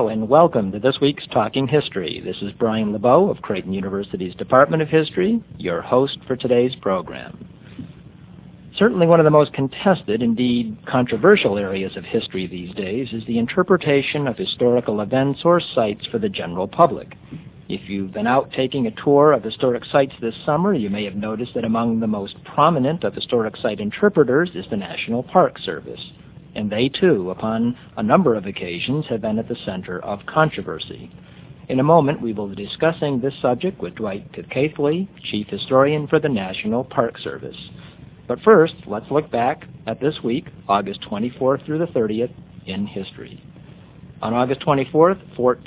Hello and welcome to this week's Talking History. This is Brian LeBeau of Creighton University's Department of History, your host for today's program. Certainly one of the most contested, indeed controversial areas of history these days is the interpretation of historical events or sites for the general public. If you've been out taking a tour of historic sites this summer, you may have noticed that among the most prominent of historic site interpreters is the National Park Service. And they, too, upon a number of occasions, have been at the center of controversy. In a moment, we will be discussing this subject with Dwight Pitcaithley, Chief Historian for the National Park Service. But first, let's look back at this week, August 24th through the 30th, in history. On August 24th,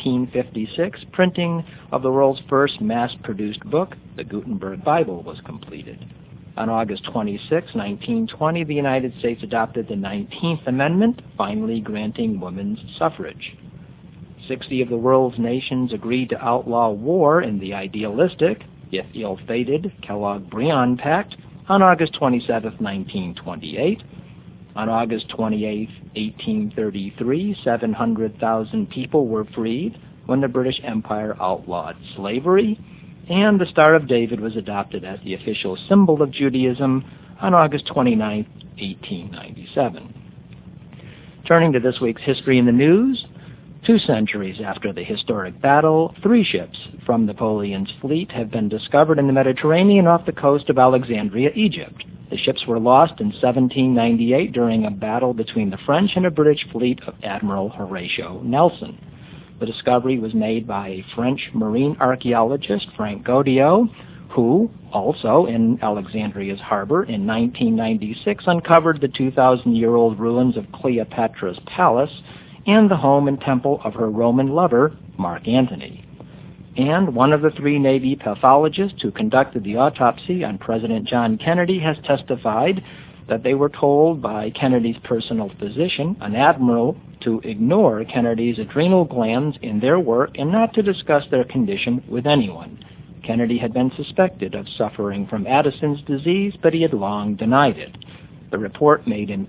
1456, printing of the world's first mass-produced book, the Gutenberg Bible, was completed. On August 26, 1920, the United States adopted the 19th Amendment, finally granting women's suffrage. 60 of the world's nations agreed to outlaw war in the idealistic, if ill-fated, Kellogg-Briand Pact on August 27, 1928. On August 28, 1833, 700,000 people were freed when the British Empire outlawed slavery, and the Star of David was adopted as the official symbol of Judaism on August 29, 1897. Turning to this week's History in the News, 2 centuries after the historic battle, 3 ships from Napoleon's fleet have been discovered in the Mediterranean off the coast of Alexandria, Egypt. The ships were lost in 1798 during a battle between the French and a British fleet of Admiral Horatio Nelson. The discovery was made by a French marine archaeologist, Frank Godiot, who, also in Alexandria's harbor in 1996, uncovered the 2,000-year-old ruins of Cleopatra's palace and the home and temple of her Roman lover, Mark Antony. And one of the 3 Navy pathologists who conducted the autopsy on President John Kennedy has testified that they were told by Kennedy's personal physician, an admiral, to ignore Kennedy's adrenal glands in their work and not to discuss their condition with anyone. Kennedy had been suspected of suffering from Addison's disease, but he had long denied it. The report made in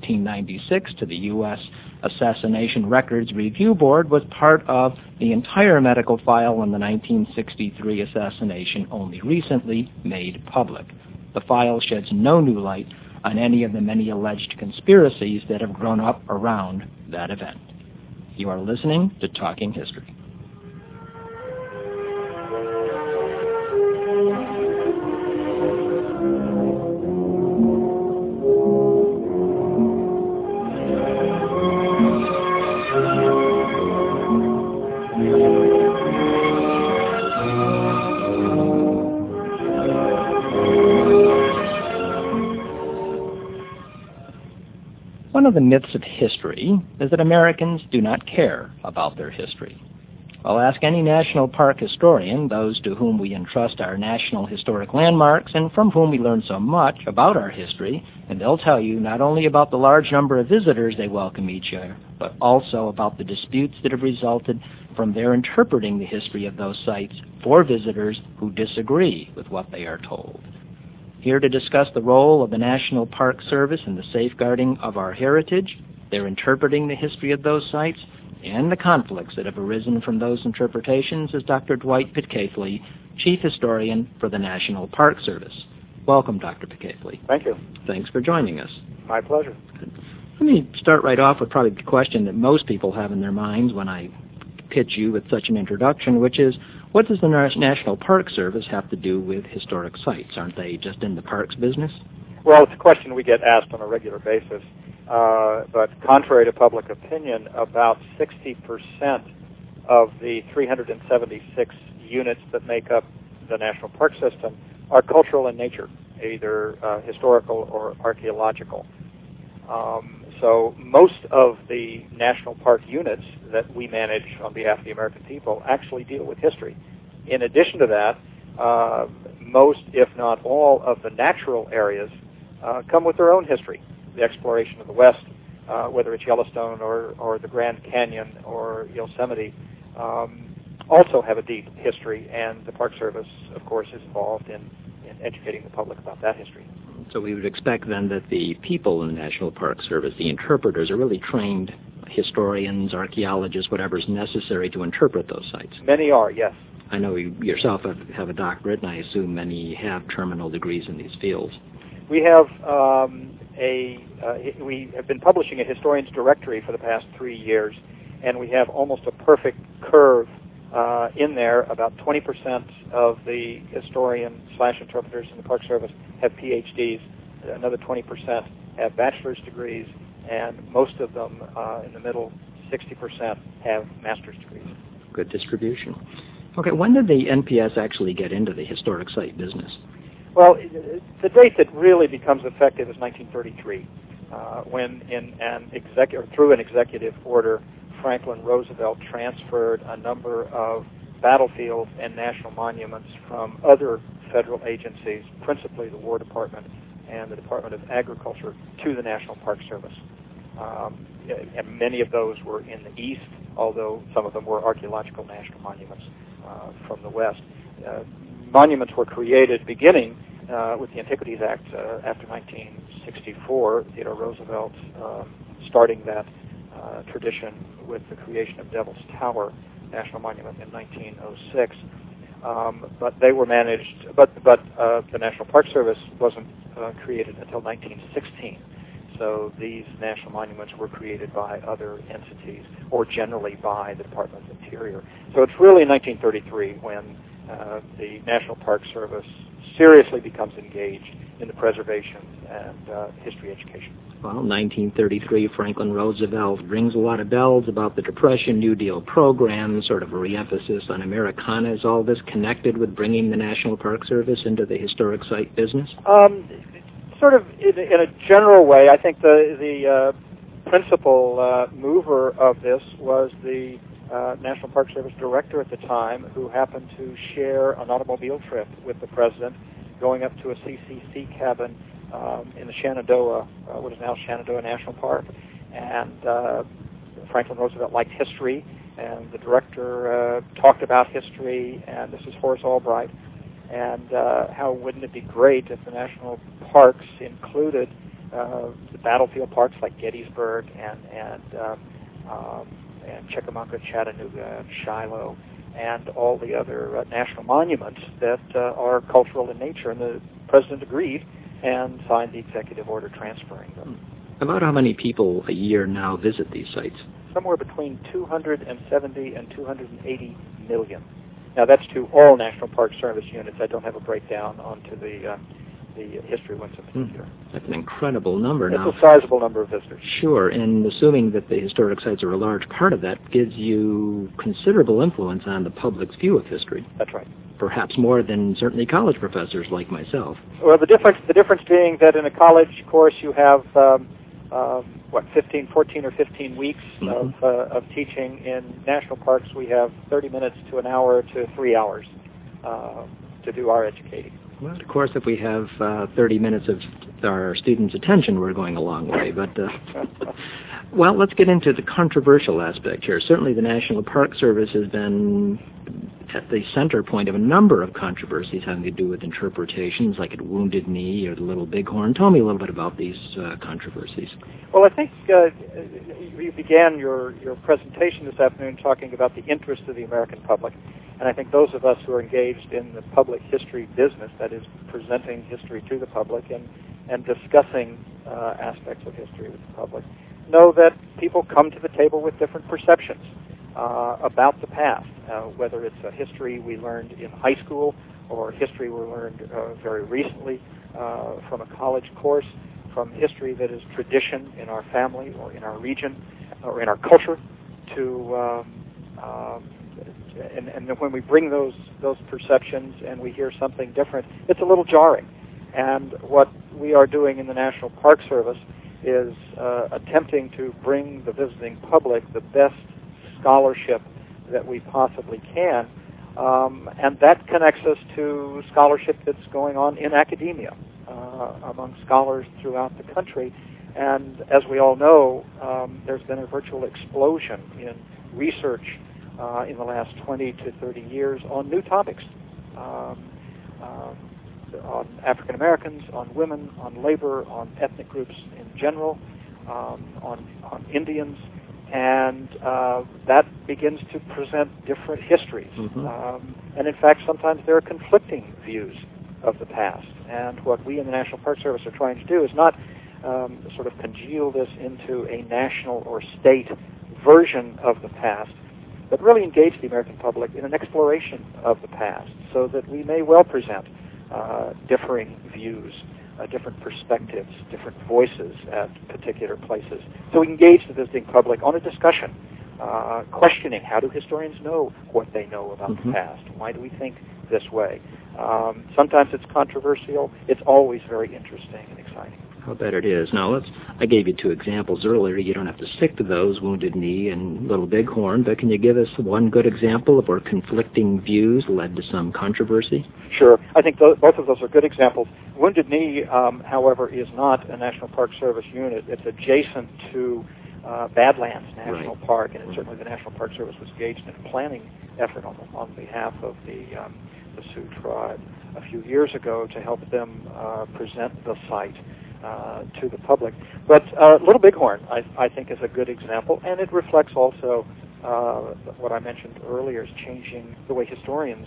1996 to the U.S. Assassination Records Review Board was part of the entire medical file on the 1963 assassination, only recently made public. The file sheds no new light on any of the many alleged conspiracies that have grown up around that event. You are listening to Talking History. One of the myths of history is that Americans do not care about their history. I'll ask any national park historian, those to whom we entrust our national historic landmarks and from whom we learn so much about our history, and they'll tell you not only about the large number of visitors they welcome each year, but also about the disputes that have resulted from their interpreting the history of those sites for visitors who disagree with what they are told. Here to discuss the role of the National Park Service in the safeguarding of our heritage, their interpreting the history of those sites, and the conflicts that have arisen from those interpretations is Dr. Dwight Pitcaithley, Chief Historian for the National Park Service. Welcome, Dr. Pitcaithley. Thank you. Thanks for joining us. My pleasure. Let me start right off with probably the question that most people have in their minds when I pitch you with such an introduction, which is, what does the National Park Service have to do with historic sites? Aren't they just in the parks business? Well, it's a question we get asked on a regular basis. But contrary to public opinion, about 60% of the 376 units that make up the National Park System are cultural in nature, either historical or archaeological. So most of the national park units that we manage on behalf of the American people actually deal with history. In addition to that, most, if not all, of the natural areas come with their own history. The exploration of the West, whether it's Yellowstone or the Grand Canyon or Yosemite, also have a deep history, and the Park Service, of course, is involved in educating the public about that history. So we would expect then that the people in the National Park Service, the interpreters, are really trained historians, archaeologists, whatever's necessary to interpret those sites? Many are, yes. I know you yourself have a doctorate, and I assume many have terminal degrees in these fields. We have we have been publishing a historian's directory for the past 3 years, and we have almost a perfect curve in there. About 20% of the historian/interpreters in the Park Service have PhDs. Another 20% have bachelor's degrees, and most of them, in the middle, 60%, have master's degrees. Good distribution. Okay, when did the NPS actually get into the historic site business? Well, the date that really becomes effective is 1933, when through an executive order, Franklin Roosevelt transferred a number of battlefields and national monuments from other federal agencies, principally the War Department and the Department of Agriculture, to the National Park Service. And many of those were in the East, although some of them were archaeological national monuments from the West. Monuments were created beginning with the Antiquities Act after 1964, Theodore Roosevelt starting that tradition with the creation of Devil's Tower National Monument in 1906. But they were managed, but the National Park Service wasn't created until 1916. So these national monuments were created by other entities, or generally by the Department of Interior. So it's really 1933 when the National Park Service seriously becomes engaged in the preservation and history education. Well, 1933, Franklin Roosevelt rings a lot of bells about the Depression, New Deal program, sort of a re-emphasis on Americana. Is all this connected with bringing the National Park Service into the historic site business? Sort of in a general way. I think the principal mover of this was the National Park Service director at the time, who happened to share an automobile trip with the president, going up to a CCC cabin in the Shenandoah, what is now Shenandoah National Park. And Franklin Roosevelt liked history, and the director talked about history, and this is Horace Albright. And how wouldn't it be great if the national parks included the battlefield parks like Gettysburg and Chickamauga, Chattanooga, Shiloh, and all the other national monuments that are cultural in nature. And the president agreed and signed the executive order transferring them. About how many people a year now visit these sites? Somewhere between 270 and 280 million. Now, that's to all National Park Service units. I don't have a breakdown onto the history ones in particular. That's an incredible number now. It's a sizable number of visitors. Sure, and assuming that the historic sites are a large part of that, gives you considerable influence on the public's view of history. That's right. Perhaps more than certainly college professors like myself. Well, the difference being that in a college course you have 14 or 15 weeks of teaching. In national parks we have 30 minutes to an hour to 3 hours to do our educating. Well, of course, if we have 30 minutes of our students' attention, we're going a long way. But well, let's get into the controversial aspect here. Certainly the National Park Service has been at the center point of a number of controversies having to do with interpretations, like at Wounded Knee or the Little Bighorn. Tell me a little bit about these controversies. Well, I think you began your presentation this afternoon talking about the interest of the American public. And I think those of us who are engaged in the public history business, that is presenting history to the public and discussing aspects of history with the public, know that people come to the table with different perceptions about the past, whether it's a history we learned in high school or history we learned very recently from a college course, from history that is tradition in our family or in our region or in our culture to and when we bring those perceptions and we hear something different, it's a little jarring. And what we are doing in the National Park Service is attempting to bring the visiting public the best scholarship that we possibly can, and that connects us to scholarship that's going on in academia among scholars throughout the country. And as we all know, there's been a virtual explosion in research in the last 20 to 30 years on new topics, on African Americans, on women, on labor, on ethnic groups in general, on Indians, And that begins to present different histories. Mm-hmm. And in fact, sometimes there are conflicting views of the past. And what we in the National Park Service are trying to do is not sort of congeal this into a national or state version of the past, but really engage the American public in an exploration of the past so that we may well present differing views, different perspectives, different voices at particular places. So we engage the visiting public on a discussion, questioning how do historians know what they know about mm-hmm. the past? Why do we think this way? Sometimes it's controversial. It's always very interesting and exciting. I'll bet it is. Now, I gave you two examples earlier. You don't have to stick to those, Wounded Knee and Little Bighorn, but can you give us one good example of where conflicting views led to some controversy? Sure. I think both of those are good examples. Wounded Knee, however, is not a National Park Service unit. It's adjacent to Badlands National Right. Park, and certainly the National Park Service was engaged in a planning effort on behalf of the Sioux tribe a few years ago to help them present the site to the public. But Little Bighorn, I think, is a good example, and it reflects also what I mentioned earlier, is changing the way historians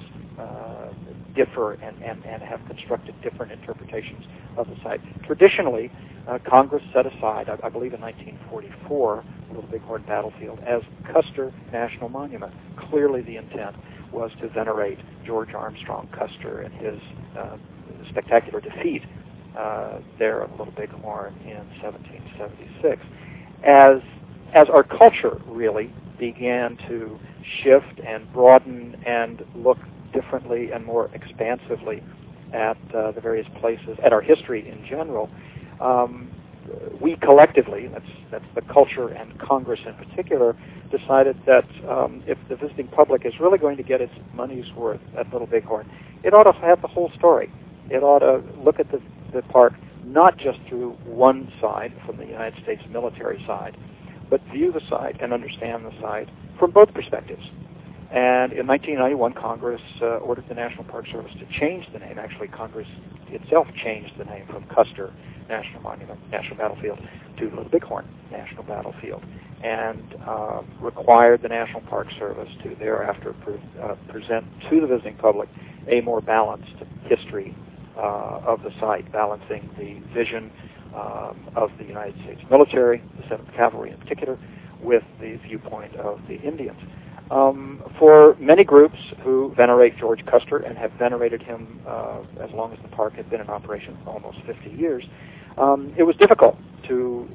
differ and have constructed different interpretations of the site. Traditionally, Congress set aside, I believe in 1944, Little Bighorn Battlefield as Custer National Monument. Clearly the intent was to venerate George Armstrong Custer and his spectacular defeat there at Little Bighorn in 1776. As our culture really began to shift and broaden and look differently and more expansively at the various places, at our history in general, we collectively, that's the culture and Congress in particular, decided that if the visiting public is really going to get its money's worth at Little Bighorn, it ought to have the whole story. It ought to look at the park not just through one side, from the United States military side, but view the site and understand the site from both perspectives. And in 1991, Congress ordered the National Park Service to change the name. Actually, Congress itself changed the name from Custer National Monument, National Battlefield, to Little Bighorn National Battlefield, and required the National Park Service to thereafter present to the visiting public a more balanced history of the site, balancing the vision of the United States military, the 7th Cavalry in particular, with the viewpoint of the Indians. For many groups who venerate George Custer and have venerated him as long as the park had been in operation, almost 50 years, it was difficult to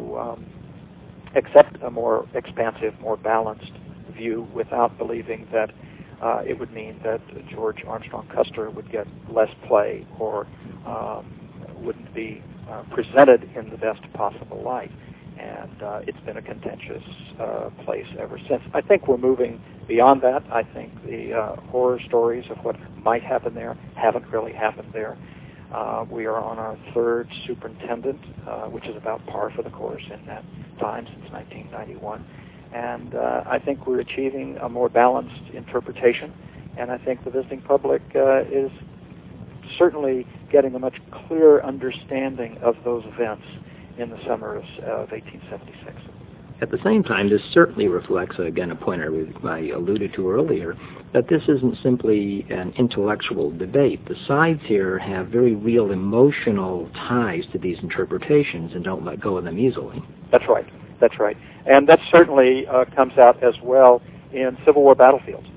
accept a more expansive, more balanced view without believing that it would mean that George Armstrong Custer would get less play or wouldn't be presented in the best possible light. And it's been a contentious place ever since. I think we're moving beyond that. I think the horror stories of what might happen there haven't really happened there. We are on our third superintendent, which is about par for the course in that time, since 1991. And I think we're achieving a more balanced interpretation, and I think the visiting public is certainly getting a much clearer understanding of those events in the summer of 1876. At the same time, this certainly reflects, again, a point I alluded to earlier, that this isn't simply an intellectual debate. The sides here have very real emotional ties to these interpretations and don't let go of them easily. That's right. That's right. And that certainly comes out as well in Civil War battlefields,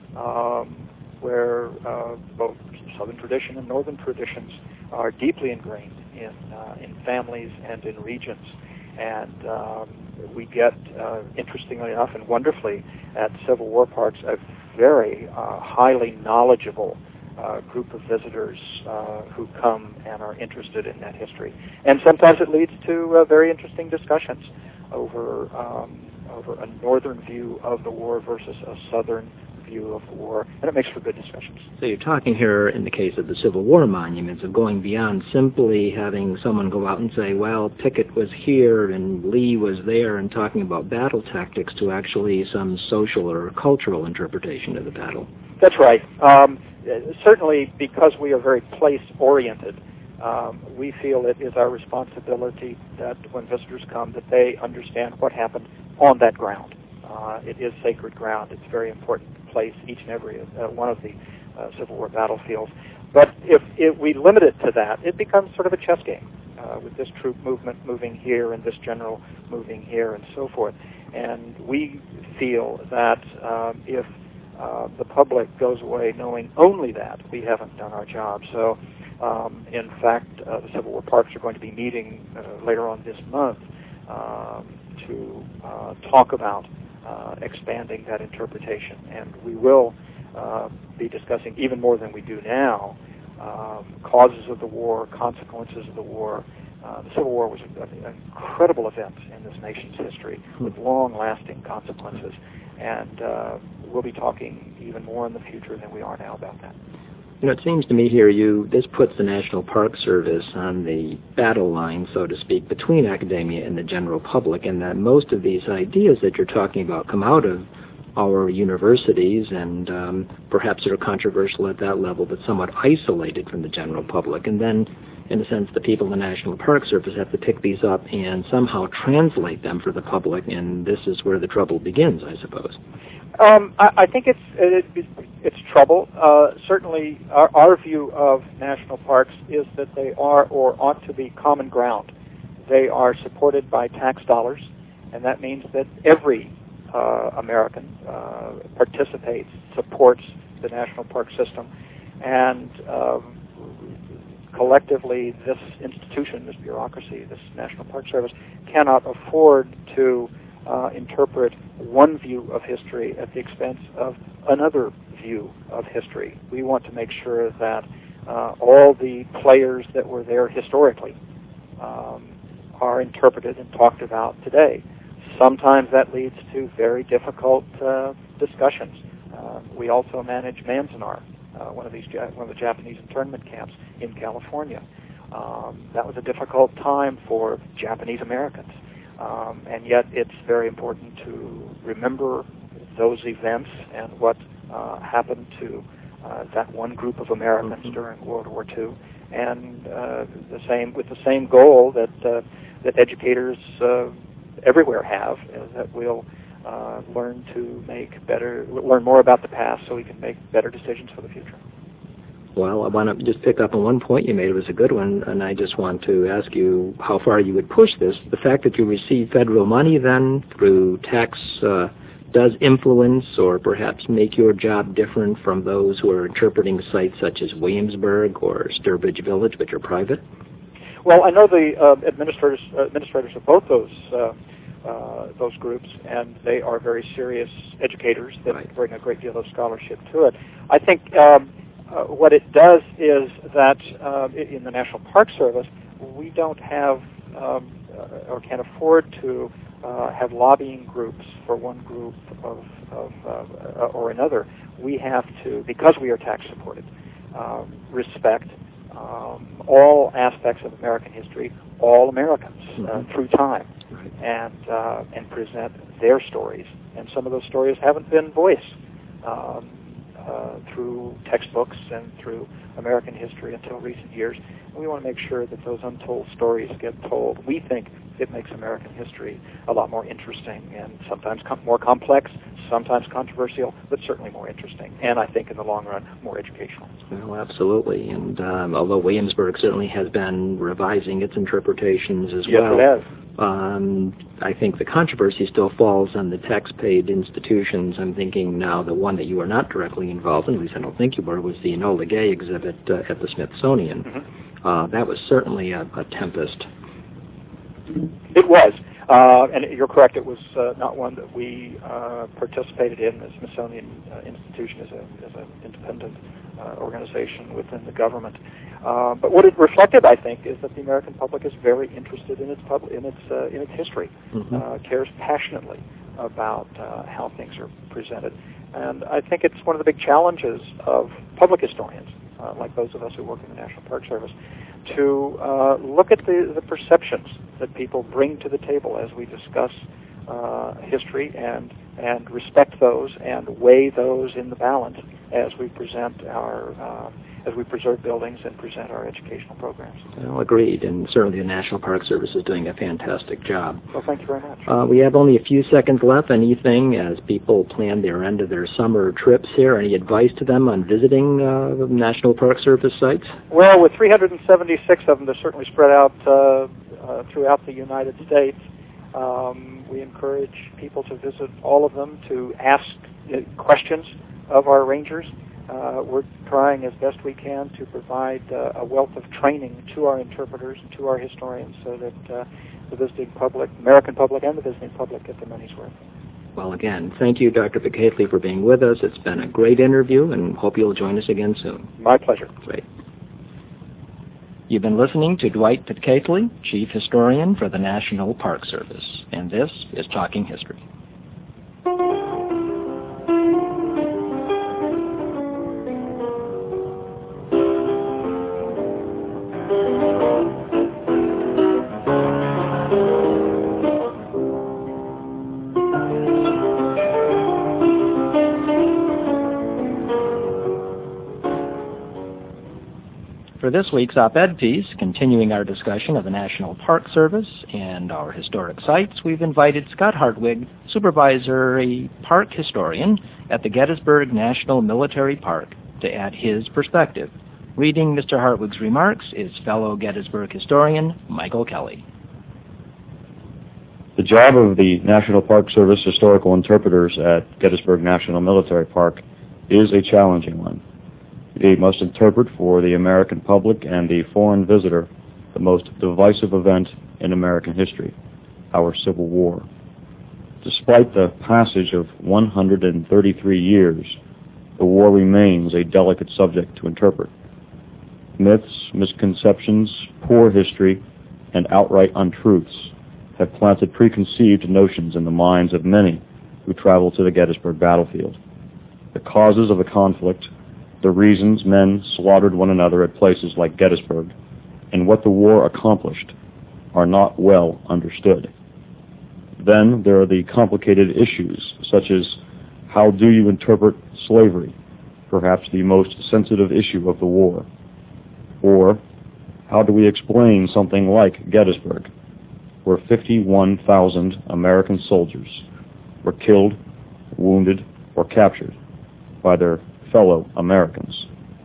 where both Southern tradition and Northern traditions are deeply ingrained in families and in regions. And we get, interestingly enough and wonderfully, at Civil War parks, a very highly knowledgeable group of visitors who come and are interested in that history. And sometimes it leads to very interesting discussions over a northern view of the war versus a southern view of the war, and it makes for good discussions. So you're talking here, in the case of the Civil War monuments, of going beyond simply having someone go out and say, well, Pickett was here and Lee was there, and talking about battle tactics, to actually some social or cultural interpretation of the battle. That's right. Certainly, because we are very place-oriented, we feel it is our responsibility that when visitors come, that they understand what happened on that ground. It is sacred ground. It's a very important place, each and every one of the Civil War battlefields. But if we limit it to that, it becomes sort of a chess game with this troop movement moving here and this general moving here and so forth. And we feel that if the public goes away knowing only that, we haven't done our job. So, in fact, the Civil War parks are going to be meeting later on this month to talk about expanding that interpretation. And we will be discussing, even more than we do now, causes of the war, consequences of the war. The Civil War was an incredible event in this nation's history with long-lasting consequences. And we'll be talking even more in the future than we are now about that. You know, it seems to me here this puts the National Park Service on the battle line, so to speak, between academia and the general public, and that most of these ideas that you're talking about come out of our universities and perhaps are controversial at that level, but somewhat isolated from the general public. And then, in a sense, the people in the National Park Service have to pick these up and somehow translate them for the public, and this is where the trouble begins, I suppose. I think it's trouble. Certainly, our view of national parks is that they are or ought to be common ground. They are supported by tax dollars, and that means that every American participates, supports the national park system, and collectively, this institution, this bureaucracy, this National Park Service, cannot afford to interpret one view of history at the expense of another view of history. We want to make sure that all the players that were there historically are interpreted and talked about today. Sometimes that leads to very difficult discussions. We also manage Manzanar, one of the Japanese internment camps in California. That was a difficult time for Japanese Americans. And yet it's very important to remember those events and what happened to that one group of Americans during World War II, and with the same goal that educators everywhere have, that we'll learn more about the past so we can make better decisions for the future. Well, I want to just pick up on one point you made. It was a good one, and I just want to ask you how far you would push this. The fact that you receive federal money then through tax does influence or perhaps make your job different from those who are interpreting sites such as Williamsburg or Sturbridge Village, but you're private? Well, I know the administrators of both those groups, and they are very serious educators that bring a great deal of scholarship to it. I think what it does is that in the National Park Service, we don't have or can't afford to have lobbying groups for one group or another. We have to, because we are tax supported, respect all aspects of American history, all Americans through time, and present their stories. And some of those stories haven't been voiced through textbooks and through American history until recent years. And we want to make sure that those untold stories get told. We think it makes American history a lot more interesting and sometimes more complex, sometimes controversial, but certainly more interesting. And I think in the long run, more educational. Well, absolutely. And although Williamsburg certainly has been revising its interpretations as well. Yes, it has. I think the controversy still falls on the tax-paid institutions. I'm thinking now the one that you are not directly involved in, at least I don't think you were, was the Enola Gay exhibit at the Smithsonian. That was certainly a tempest. It was. And you're correct, it was not one that we participated in. The Smithsonian Institution is an independent organization within the government. But what it reflected, I think, is that the American public is very interested in its history, cares passionately about how things are presented. And I think it's one of the big challenges of public historians, like those of us who work in the National Park Service, to look at the perceptions that people bring to the table as we discuss history and respect those and weigh those in the balance as we present our as we preserve buildings and present our educational programs. Well, agreed, and certainly the National Park Service is doing a fantastic job. Well, thank you very much. We have only a few seconds left. Anything as people plan their end of their summer trips here? Any advice to them on visiting the National Park Service sites? Well, with 376 of them, they're certainly spread out throughout the United States. We encourage people to visit all of them, to ask questions of our rangers. We're trying as best we can to provide a wealth of training to our interpreters and to our historians so that the visiting public, American public and the visiting public, get their money's worth. Well, again, thank you, Dr. Pitcatley, for being with us. It's been a great interview, and hope you'll join us again soon. My pleasure. Great. You've been listening to Dwight Pitcatley, Chief Historian for the National Park Service, and this is Talking History. For this week's op-ed piece, continuing our discussion of the National Park Service and our historic sites, we've invited Scott Hartwig, Supervisory Park Historian at the Gettysburg National Military Park, to add his perspective. Reading Mr. Hartwig's remarks is fellow Gettysburg historian Michael Kelly. The job of the National Park Service historical interpreters at Gettysburg National Military Park is a challenging one. They must interpret for the American public and the foreign visitor the most divisive event in American history, our Civil War. Despite the passage of 133 years, the war remains a delicate subject to interpret. Myths, misconceptions, poor history, and outright untruths have planted preconceived notions in the minds of many who travel to the Gettysburg battlefield. The causes of the conflict, the reasons men slaughtered one another at places like Gettysburg, and what the war accomplished are not well understood. Then there are the complicated issues, such as how do you interpret slavery, perhaps the most sensitive issue of the war? Or how do we explain something like Gettysburg, where 51,000 American soldiers were killed, wounded, or captured by their fellow Americans?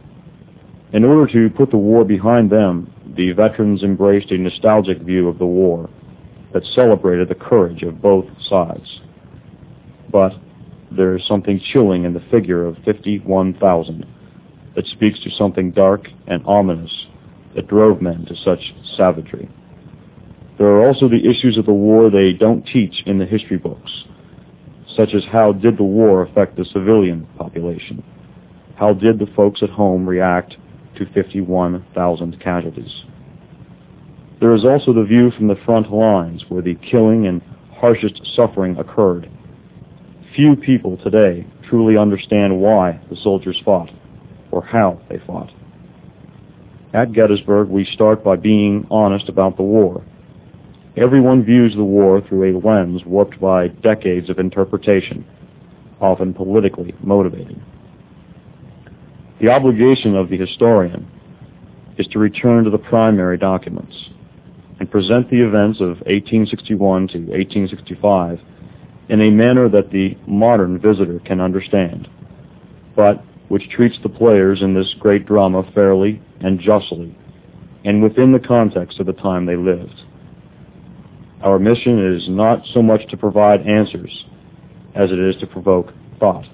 In order to put the war behind them, the veterans embraced a nostalgic view of the war that celebrated the courage of both sides. But there is something chilling in the figure of 51,000 that speaks to something dark and ominous that drove men to such savagery. There are also the issues of the war they don't teach in the history books, such as how did the war affect the civilian population? How did the folks at home react to 51,000 casualties? There is also the view from the front lines where the killing and harshest suffering occurred. Few people today truly understand why the soldiers fought or how they fought. At Gettysburg, we start by being honest about the war. Everyone views the war through a lens warped by decades of interpretation, often politically motivated. The obligation of the historian is to return to the primary documents and present the events of 1861 to 1865 in a manner that the modern visitor can understand, but which treats the players in this great drama fairly and justly, and within the context of the time they lived. Our mission is not so much to provide answers as it is to provoke thought.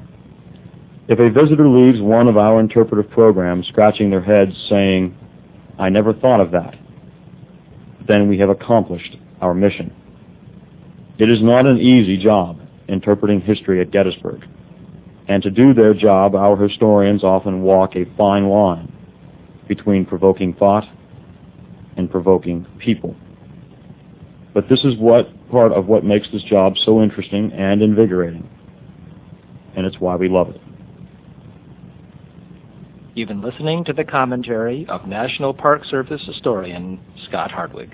If a visitor leaves one of our interpretive programs scratching their heads saying, "I never thought of that," then we have accomplished our mission. It is not an easy job interpreting history at Gettysburg, and to do their job, our historians often walk a fine line between provoking thought and provoking people. But this is part of what makes this job so interesting and invigorating, and it's why we love it. You've been listening to the commentary of National Park Service historian Scott Hartwig.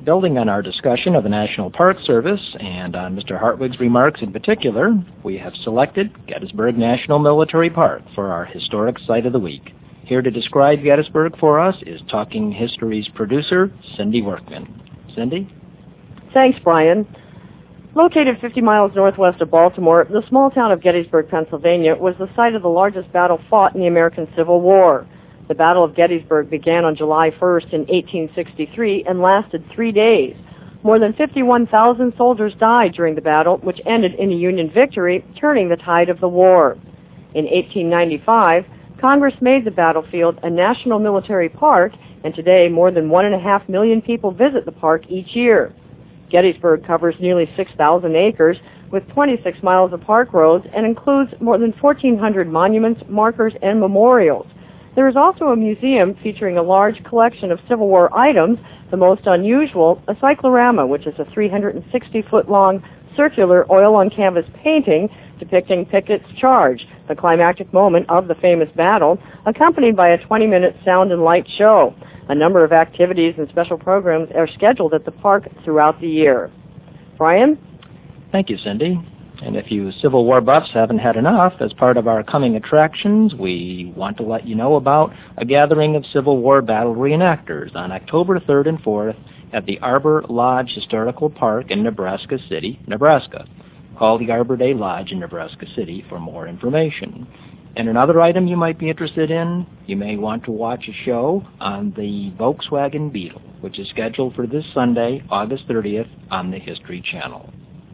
Building on our discussion of the National Park Service and on Mr. Hartwig's remarks in particular, we have selected Gettysburg National Military Park for our Historic Site of the Week. Here to describe Gettysburg for us is Talking History's producer, Cindy Workman. Cindy? Thanks, Brian. Located 50 miles northwest of Baltimore, the small town of Gettysburg, Pennsylvania, was the site of the largest battle fought in the American Civil War. The Battle of Gettysburg began on July 1st in 1863 and lasted 3 days. More than 51,000 soldiers died during the battle, which ended in a Union victory, turning the tide of the war. In 1895, Congress made the battlefield a national military park, and today more than 1.5 million people visit the park each year. Gettysburg covers nearly 6,000 acres with 26 miles of park roads and includes more than 1,400 monuments, markers, and memorials. There is also a museum featuring a large collection of Civil War items, the most unusual, a cyclorama, which is a 360-foot-long circular oil-on-canvas painting depicting Pickett's charge, the climactic moment of the famous battle, accompanied by a 20-minute sound and light show. A number of activities and special programs are scheduled at the park throughout the year. Brian? Thank you, Cindy. And if you Civil War buffs haven't had enough, as part of our coming attractions, we want to let you know about a gathering of Civil War battle reenactors on October 3rd and 4th at the Arbor Lodge Historical Park in Nebraska City, Nebraska. Call the Arbor Day Lodge in Nebraska City for more information. And another item you might be interested in, you may want to watch a show on the Volkswagen Beetle, which is scheduled for this Sunday, August 30th, on the History Channel.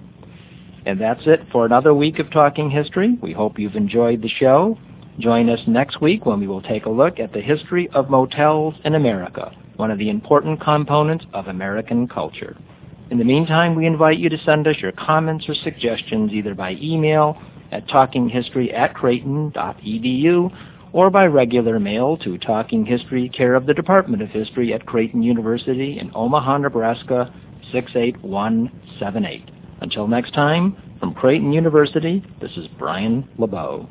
And that's it for another week of Talking History. We hope you've enjoyed the show. Join us next week when we will take a look at the history of motels in America, one of the important components of American culture. In the meantime, we invite you to send us your comments or suggestions either by email at talkinghistory@creighton.edu or by regular mail to Talking History, care of the Department of History at Creighton University in Omaha, Nebraska, 68178. Until next time, from Creighton University, this is Brian LeBeau.